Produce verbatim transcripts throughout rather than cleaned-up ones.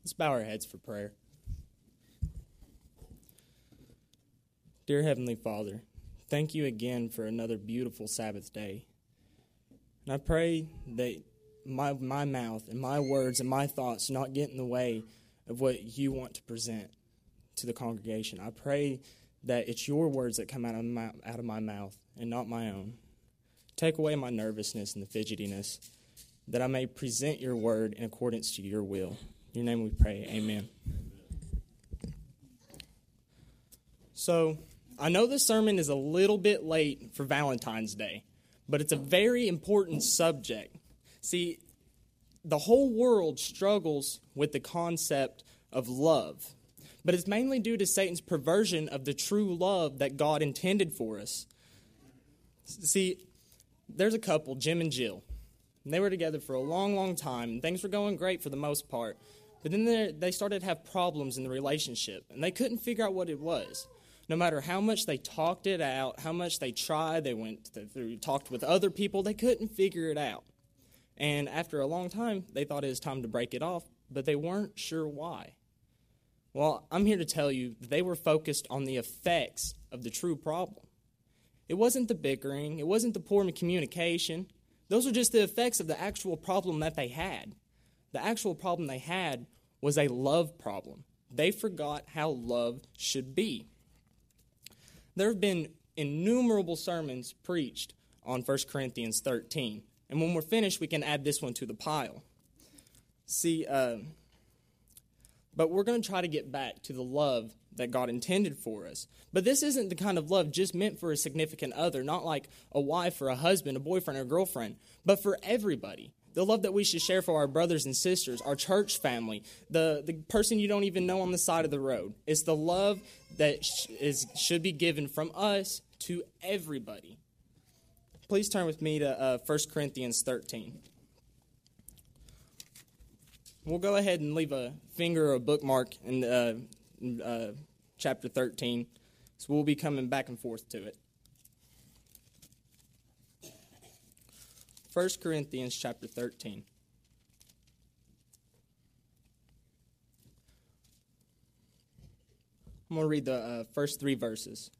Let's bow our heads for prayer. Dear Heavenly Father, thank you again for another beautiful Sabbath day. And I pray that my my mouth and my words and my thoughts not get in the way of what you want to present to the congregation. I pray that it's your words that come out of my, out of my mouth and not my own. Take away my nervousness and the fidgetiness, that I may present your word in accordance to your will. In your name we pray, amen. So, I know this sermon is a little bit late for Valentine's Day, but it's a very important subject. See, the whole world struggles with the concept of love, but it's mainly due to Satan's perversion of the true love that God intended for us. See, there's a couple, Jim and Jill, and they were together for a long, long time, and things were going great for the most part, but then they started to have problems in the relationship, and they couldn't figure out what it was. No matter how much they talked it out, how much they tried, they went through, talked with other people, they couldn't figure it out. And after a long time, they thought it was time to break it off, but they weren't sure why. Well, I'm here to tell you that they were focused on the effects of the true problem. It wasn't the bickering, it wasn't the poor communication. Those were just the effects of the actual problem that they had. The actual problem they had was a love problem. They forgot how love should be. There have been innumerable sermons preached on First Corinthians thirteen. And when we're finished, we can add this one to the pile. See, uh, but we're going to try to get back to the love that God intended for us. But this isn't the kind of love just meant for a significant other, not like a wife or a husband, a boyfriend or a girlfriend, but for everybody. The love that we should share for our brothers and sisters, our church family, the, the person you don't even know on the side of the road. It's the love that sh- is should be given from us to everybody. Please turn with me to uh, First Corinthians thirteen. We'll go ahead and leave a finger or a bookmark in uh, uh, chapter thirteen, so we'll be coming back and forth to it. First Corinthians chapter thirteen. I'm going to read the uh, first three verses.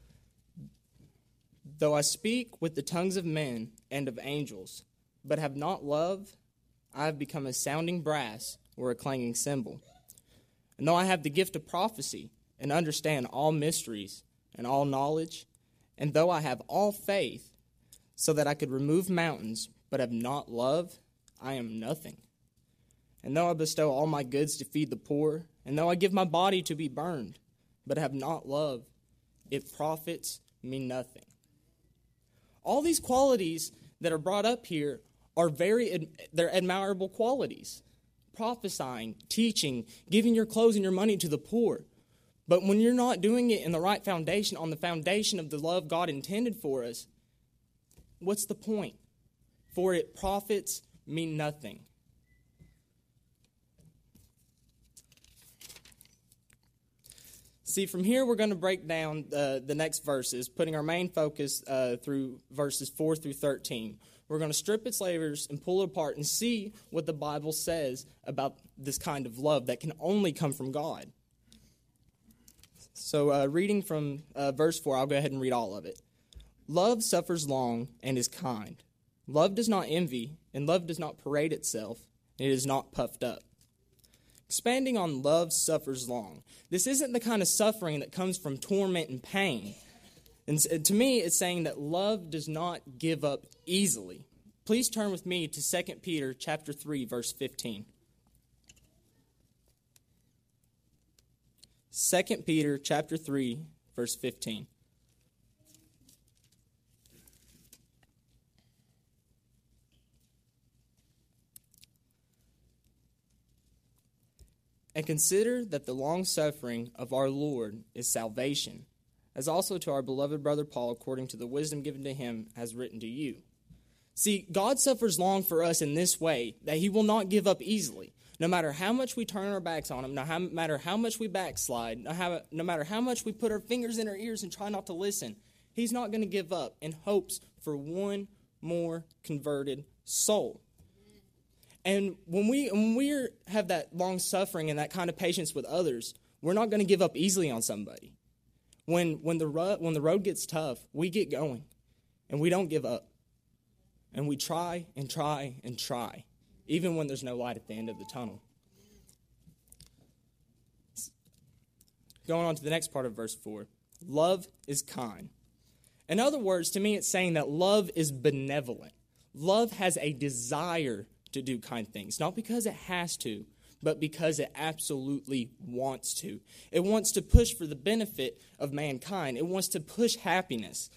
Though I speak with the tongues of men and of angels, but have not love, I have become a sounding brass or a clanging cymbal. And though I have the gift of prophecy and understand all mysteries and all knowledge, and though I have all faith, so that I could remove mountains, but have not love, I am nothing. And though I bestow all my goods to feed the poor, and though I give my body to be burned, but have not love, it profits me nothing. All these qualities that are brought up here are very, they're admirable qualities. Prophesying, teaching, giving your clothes and your money to the poor. But when you're not doing it in the right foundation, on the foundation of the love God intended for us, what's the point? For it profits me nothing. See, from here we're going to break down uh, the next verses, putting our main focus uh, through verses four through thirteen. We're going to strip its layers and pull it apart and see what the Bible says about this kind of love that can only come from God. So uh, reading from uh, verse four, I'll go ahead and read all of it. Love suffers long and is kind. Love does not envy, and love does not parade itself, and it is not puffed up. Expanding on love suffers long. This isn't the kind of suffering that comes from torment and pain. And to me, it's saying that love does not give up easily. Please turn with me to Second Peter chapter three, verse fifteen. Second Peter chapter three, verse fifteen. And consider that the long-suffering of our Lord is salvation, as also to our beloved brother Paul, according to the wisdom given to him, has written to you. See, God suffers long for us in this way, that he will not give up easily. No matter how much we turn our backs on him, no matter how much we backslide, no matter how much we put our fingers in our ears and try not to listen, he's not going to give up in hopes for one more converted soul. And when we when we have that long suffering and that kind of patience with others, we're not going to give up easily on somebody. When when the ru- when the road gets tough, we get going, and we don't give up. And we try and try and try, even when there's no light at the end of the tunnel. Going on to the next part of verse four. Love is kind. In other words, to me, it's saying that love is benevolent. Love has a desire to do kind things, not because it has to, but because it absolutely wants to. It wants to push for the benefit of mankind. It wants to push happiness.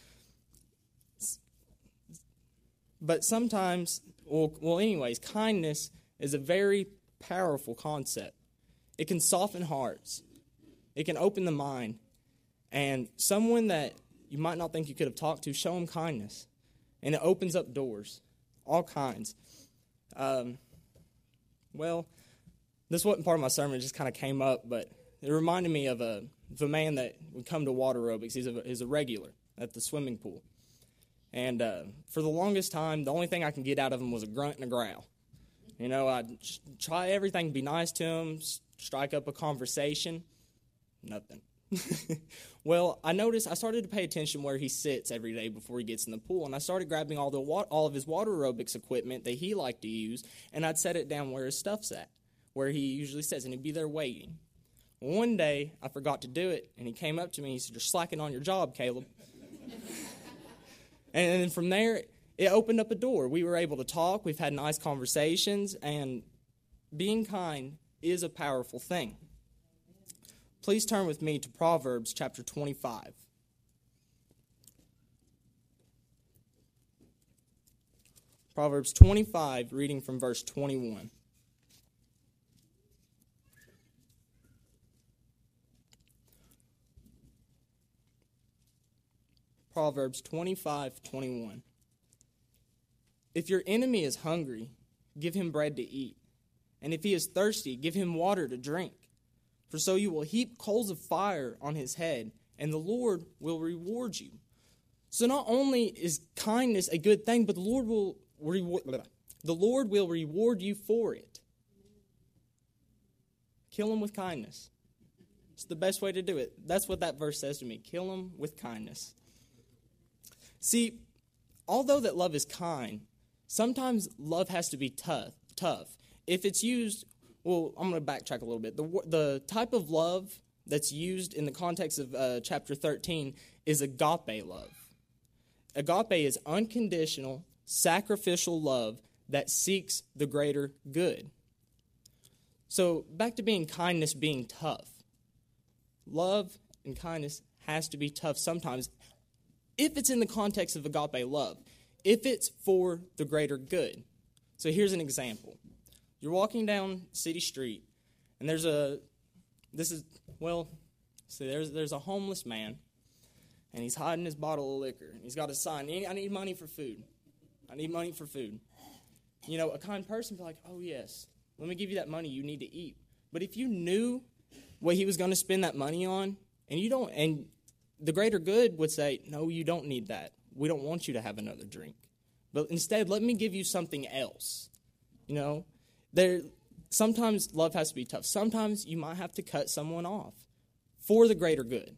But sometimes, well, well, anyways, kindness is a very powerful concept. It can soften hearts. It can open the mind. And someone that you might not think you could have talked to, show them kindness. And it opens up doors, all kinds. Um, well, this wasn't part of my sermon. It just kind of came up, but it reminded me of a, of a man that would come to water aerobics. He's a, he's a regular at the swimming pool. And uh, for the longest time, the only thing I can get out of him was a grunt and a growl. You know, I'd try everything to be nice to him, strike up a conversation. Nothing. Well, I noticed, I started to pay attention where he sits every day before he gets in the pool, and I started grabbing all the wa- all of his water aerobics equipment that he liked to use, and I'd set it down where his stuff's at, where he usually sits, and he'd be there waiting. Well, one day, I forgot to do it, and he came up to me, and he said, "You're slacking on your job, Caleb." And then from there, it opened up a door. We were able to talk. We've had nice conversations. And being kind is a powerful thing. Please turn with me to Proverbs chapter twenty-five. Proverbs twenty-five, reading from verse twenty-one. Proverbs twenty-five, twenty-one. If your enemy is hungry, give him bread to eat. And if he is thirsty, give him water to drink. For so you will heap coals of fire on his head, and the Lord will reward you. So not only is kindness a good thing, but the Lord will reward, the Lord will reward you for it. Kill him with kindness. It's the best way to do it. That's what that verse says to me. Kill him with kindness. See, although that love is kind, sometimes love has to be tough. Tough. If it's used, well, I'm going to backtrack a little bit. The the type of love that's used in the context of uh, chapter thirteen is agape love. Agape is unconditional, sacrificial love that seeks the greater good. So back to being kindness being tough. Love and kindness has to be tough sometimes, if it's in the context of agape love, if it's for the greater good. So here's an example. You're walking down city street, and there's a, this is, well, see, there's there's a homeless man, and he's hiding his bottle of liquor. And he's got a sign, I need money for food. I need money for food. You know, a kind person would be like, oh, yes, let me give you that money you need to eat. But if you knew what he was going to spend that money on, and you don't, and the greater good would say, no, you don't need that. We don't want you to have another drink. But instead, let me give you something else. You know, there. Sometimes love has to be tough. Sometimes you might have to cut someone off for the greater good.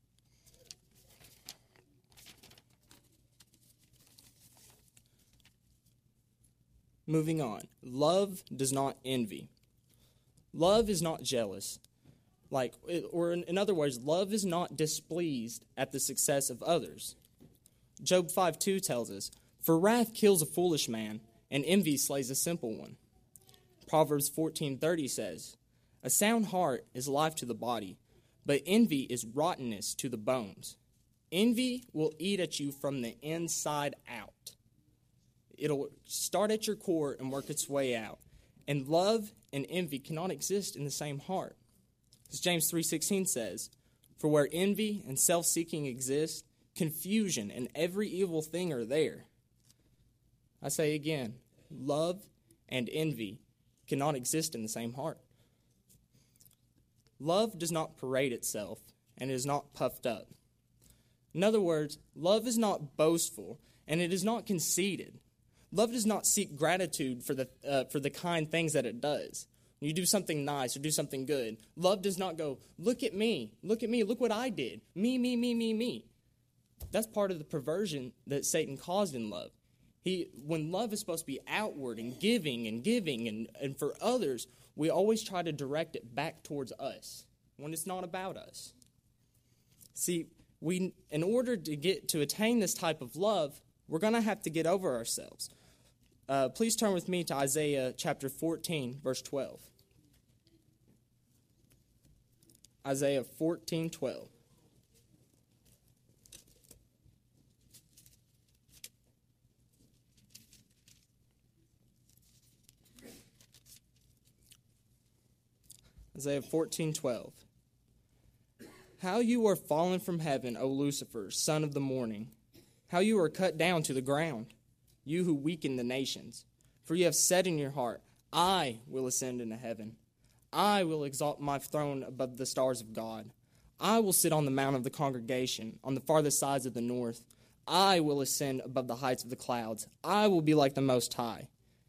Moving on. Love does not envy. Love is not jealous. Like, or in other words, love is not displeased at the success of others. Job five two tells us, for wrath kills a foolish man, and envy slays a simple one. Proverbs fourteen thirty says, a sound heart is life to the body, but envy is rottenness to the bones. Envy will eat at you from the inside out. It'll start at your core and work its way out. And love and envy cannot exist in the same heart. As James three sixteen says, for where envy and self-seeking exist, confusion and every evil thing are there. I say again, love and envy cannot exist in the same heart. Love does not parade itself and is not puffed up. In other words, love is not boastful and it is not conceited. Love does not seek gratitude for the uh, for the kind things that it does. When you do something nice or do something good, love does not go, look at me, look at me, look what I did. Me, me, me, me, me. That's part of the perversion that Satan caused in love. He, when love is supposed to be outward and giving and giving and, and for others, we always try to direct it back towards us when it's not about us. See, we, in order to get to attain this type of love, we're going to have to get over ourselves. Uh, please turn with me to Isaiah chapter fourteen, verse twelve. Isaiah fourteen, twelve. Isaiah fourteen, twelve. How you are fallen from heaven, O Lucifer, son of the morning. How you are cut down to the ground, you who weaken the nations. For you have said in your heart, I will ascend into heaven. I will exalt my throne above the stars of God. I will sit on the mount of the congregation, on the farthest sides of the north. I will ascend above the heights of the clouds. I will be like the Most High.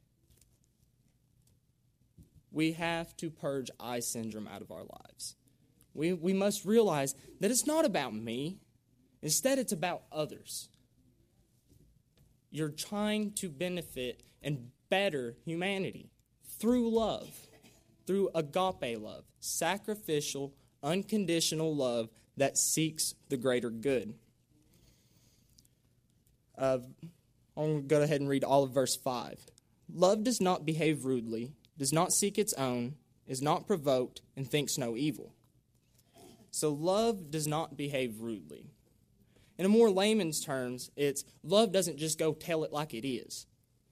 We have to purge I syndrome out of our lives. We, we must realize that it's not about me. Instead, it's about others. You're trying to benefit and better humanity through love, through agape love, sacrificial, unconditional love that seeks the greater good. Uh, I'm going to go ahead and read all of verse five. Love does not behave rudely, does not seek its own, is not provoked, and thinks no evil. So love does not behave rudely. In a more layman's terms, it's love doesn't just go tell it like it is.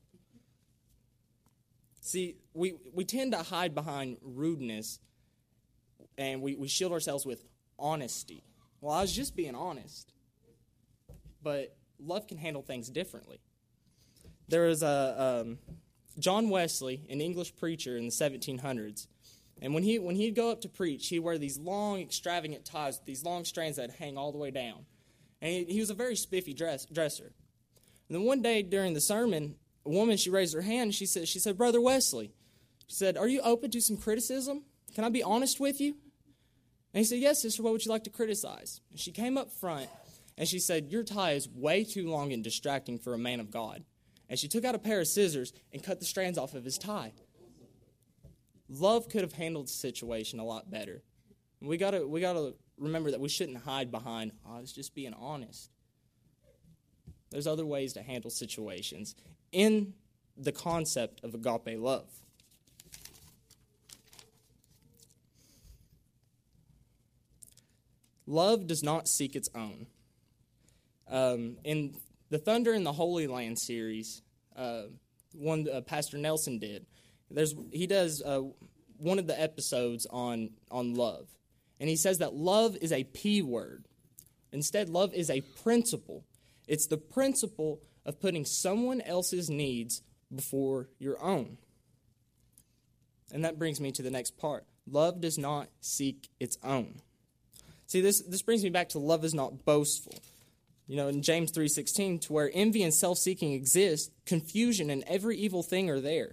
See, we, we tend to hide behind rudeness, and we, we shield ourselves with honesty. Well, I was just being honest. But love can handle things differently. There was a um, John Wesley, an English preacher in the seventeen hundreds, and when he when he'd go up to preach, he'd wear these long, extravagant ties with these long strands that hang all the way down. And he, he was a very spiffy dress, dresser. And then one day during the sermon, a woman, she raised her hand, and she said, she said, Brother Wesley, she said, are you open to some criticism? Can I be honest with you? And he said, yes, sister, what would you like to criticize? And she came up front, and she said, your tie is way too long and distracting for a man of God. And she took out a pair of scissors and cut the strands off of his tie. Love could have handled the situation a lot better. We gotta we gotta remember that we shouldn't hide behind, oh, I was just being honest. There's other ways to handle situations in the concept of agape love. Love does not seek its own. Um, in the Thunder in the Holy Land series, uh, one uh, Pastor Nelson did, there's he does uh, one of the episodes on on love, and he says that love is a P word. Instead, love is a principle. It's the principle of putting someone else's needs before your own. And that brings me to the next part. Love does not seek its own. See, this, this brings me back to love is not boastful. You know, in James three sixteen, to where envy and self-seeking exist, confusion and every evil thing are there.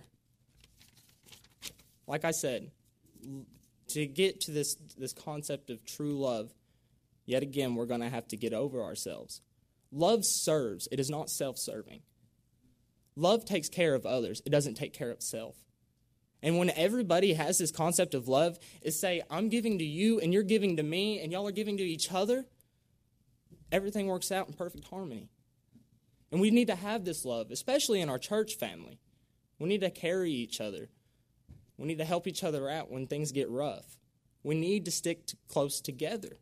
Like I said, to get to this, this concept of true love, yet again, we're going to have to get over ourselves. Love serves. It is not self-serving. Love takes care of others. It doesn't take care of self. And when everybody has this concept of love, is say, I'm giving to you and you're giving to me and y'all are giving to each other, everything works out in perfect harmony. And we need to have this love, especially in our church family. We need to carry each other. We need to help each other out when things get rough. We need to stick to close together.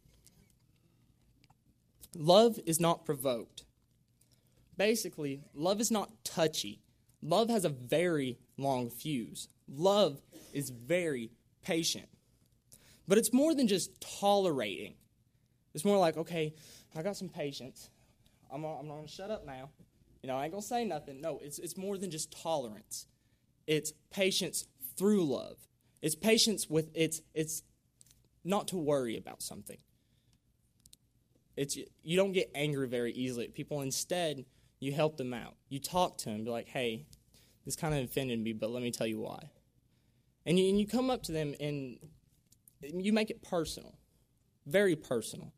Love is not provoked. Basically, love is not touchy. Love has a very long fuse. Love is very patient. But it's more than just tolerating. It's more like, okay, I got some patience. I'm gonna, I'm going to shut up now. You know, I ain't going to say nothing. No, it's it's more than just tolerance. It's patience through love. It's patience with, it's it's not to worry about something. It's you don't get angry very easily at people. Instead, You help them out. You talk to them, be like, hey, this kind of offended me, but let me tell you why. And you, and you come up to them and you make it personal, very personal.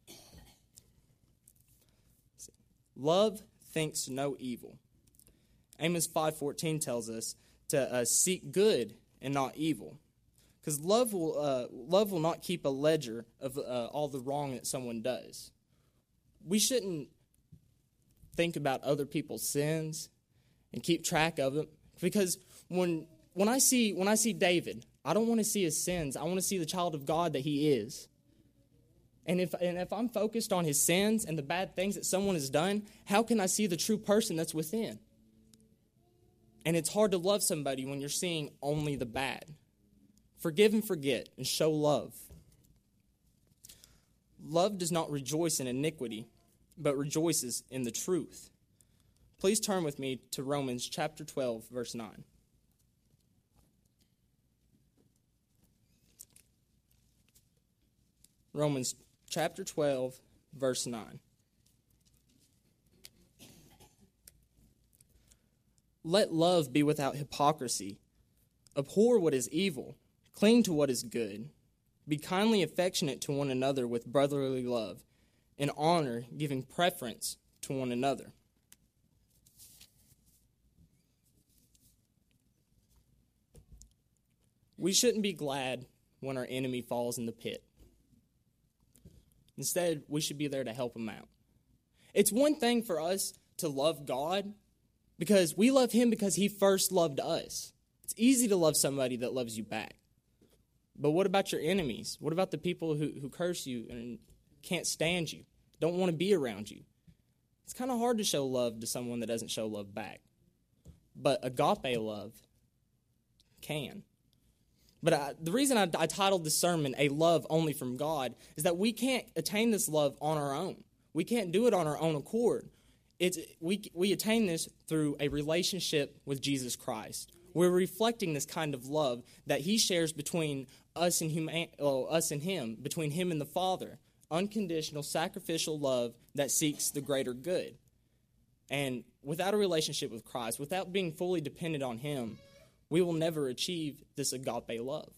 Love thinks no evil. Amos five fourteen tells us to uh, seek good and not evil. Because love will uh, love will not keep a ledger of uh, all the wrong that someone does. We shouldn't think about other people's sins and keep track of them. Because when when I see when I see David, I don't want to see his sins. I want to see the child of God that he is. And if and if I'm focused on his sins and the bad things that someone has done, how can I see the true person that's within? And it's hard to love somebody when you're seeing only the bad. Forgive and forget and show love. Love does not rejoice in iniquity, but rejoices in the truth. Please turn with me to Romans chapter twelve, verse nine. Romans chapter twelve, verse nine. Let love be without hypocrisy. Abhor what is evil. Cling to what is good. Be kindly affectionate to one another with brotherly love, in honor, giving preference to one another. We shouldn't be glad when our enemy falls in the pit. Instead, we should be there to help him out. It's one thing for us to love God because we love him because he first loved us. It's easy to love somebody that loves you back. But what about your enemies? What about the people who, who curse you and can't stand you, don't want to be around you? It's kind of hard to show love to someone that doesn't show love back. But agape love can. But I, the reason I, I titled this sermon, A Love Only from God, is that we can't attain this love on our own. We can't do it on our own accord. It's, we, we attain this through a relationship with Jesus Christ. We're reflecting this kind of love that he shares between us and, human, well, us and him, between him and the Father. Unconditional, sacrificial love that seeks the greater good. And without a relationship with Christ, without being fully dependent on him, we will never achieve this agape love.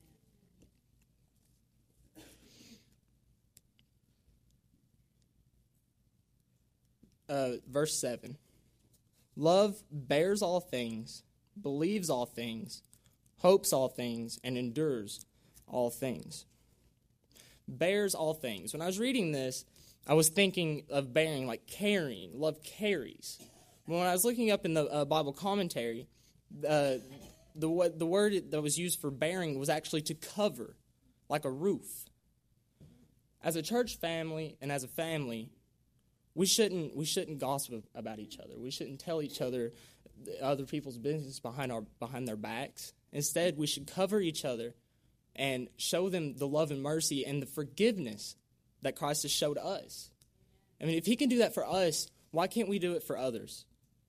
Uh, verse seven. Love bears all things, believes all things, hopes all things, and endures all things. Bears all things. When I was reading this, I was thinking of bearing, like carrying. Love carries. When I was looking up in the uh, Bible commentary, uh, the the word that was used for bearing was actually to cover, like a roof. As a church family and as a family, we shouldn't we shouldn't gossip about each other. We shouldn't tell each other other people's business behind our behind their backs. Instead, we should cover each other and show them the love and mercy and the forgiveness that Christ has showed us. I mean, if he can do that for us, why can't we do it for others?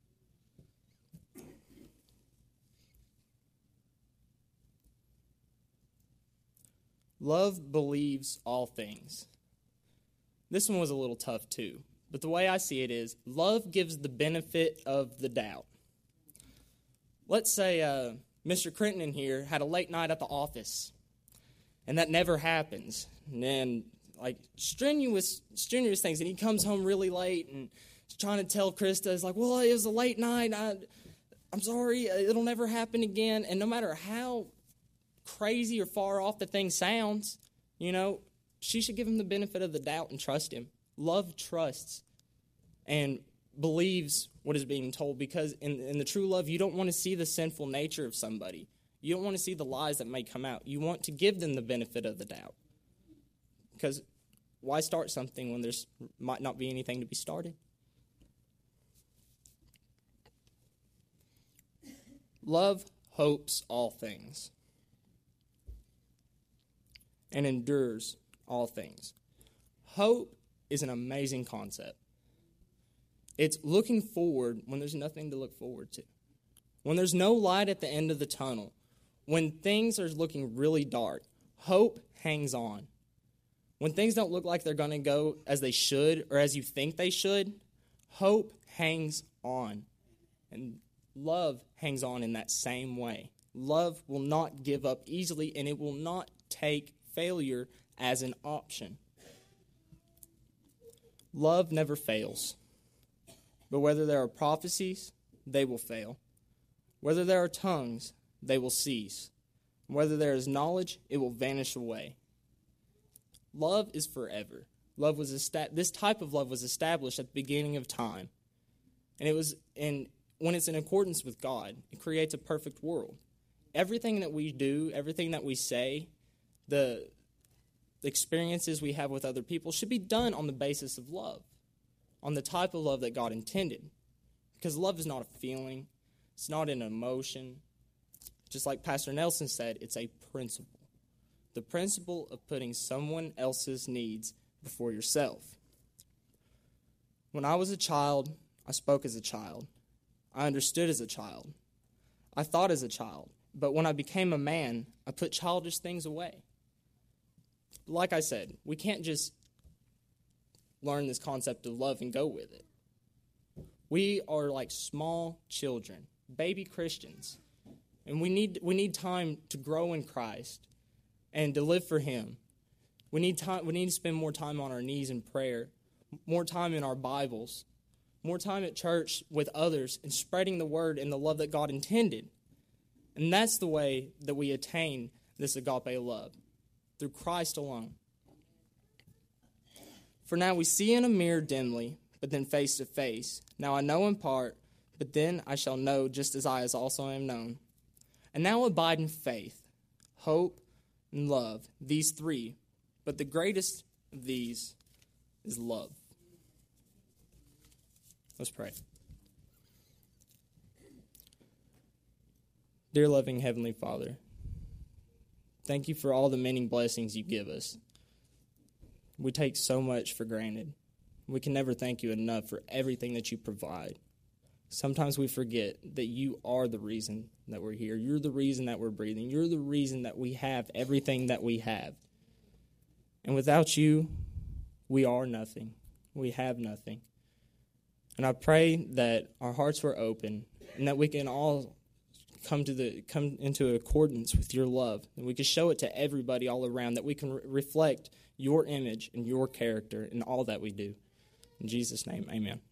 Love believes all things. This one was a little tough too, but the way I see it is, love gives the benefit of the doubt. Let's say uh, Mister Crenton here had a late night at the office, and that never happens. And then, like, strenuous, strenuous things, and he comes home really late, and he's trying to tell Krista, it's like, well, it was a late night, I, I'm sorry, it'll never happen again. And no matter how crazy or far off the thing sounds, you know, she should give him the benefit of the doubt and trust him. Love trusts and believes what is being told, because in, in the true love, you don't want to see the sinful nature of somebody. You don't want to see the lies that may come out. You want to give them the benefit of the doubt. Because why start something when there's might not be anything to be started? Love hopes all things and endures all things. Hope is an amazing concept. It's looking forward when there's nothing to look forward to. When there's no light at the end of the tunnel. When things are looking really dark, hope hangs on. When things don't look like they're going to go as they should or as you think they should, Hope hangs on, and love hangs on in that same way. Love will not give up easily, and it will not take failure as an option. Love never fails. But whether there are prophecies, they will fail. Whether there are tongues, they will cease. Whether there is knowledge, it will vanish away. Love is forever. Love was esta- this type of love was established at the beginning of time. And it was in when it's in accordance with God, it creates a perfect world. Everything that we do, everything that we say, the, the experiences we have with other people should be done on the basis of love, on the type of love that God intended. Because love is not a feeling, it's not an emotion. Just like Pastor Nelson said, it's a principle. The principle of putting someone else's needs before yourself. When I was a child, I spoke as a child. I understood as a child. I thought as a child. But when I became a man, I put childish things away. Like I said, we can't just learn this concept of love and go with it. We are like small children, baby Christians. And we need we need time to grow in Christ and to live for Him. We need time. We need to spend more time on our knees in prayer, more time in our Bibles, more time at church with others, and spreading the word and the love that God intended. And that's the way that we attain this agape love, through Christ alone. For now we see in a mirror dimly, but then face to face. Now I know in part, but then I shall know just as I as also am known. And now abide in faith, hope, and love, these three. But the greatest of these is love. Let's pray. Dear loving Heavenly Father, thank you for all the many blessings you give us. We take so much for granted. We can never thank you enough for everything that you provide. Sometimes we forget that you are the reason that we're here. You're the reason that we're breathing. You're the reason that we have everything that we have. And without you, we are nothing. We have nothing. And I pray that our hearts were open and that we can all come to the come into accordance with your love, and we can show it to everybody all around, that we can re- reflect your image and your character in all that we do. In Jesus' name, amen.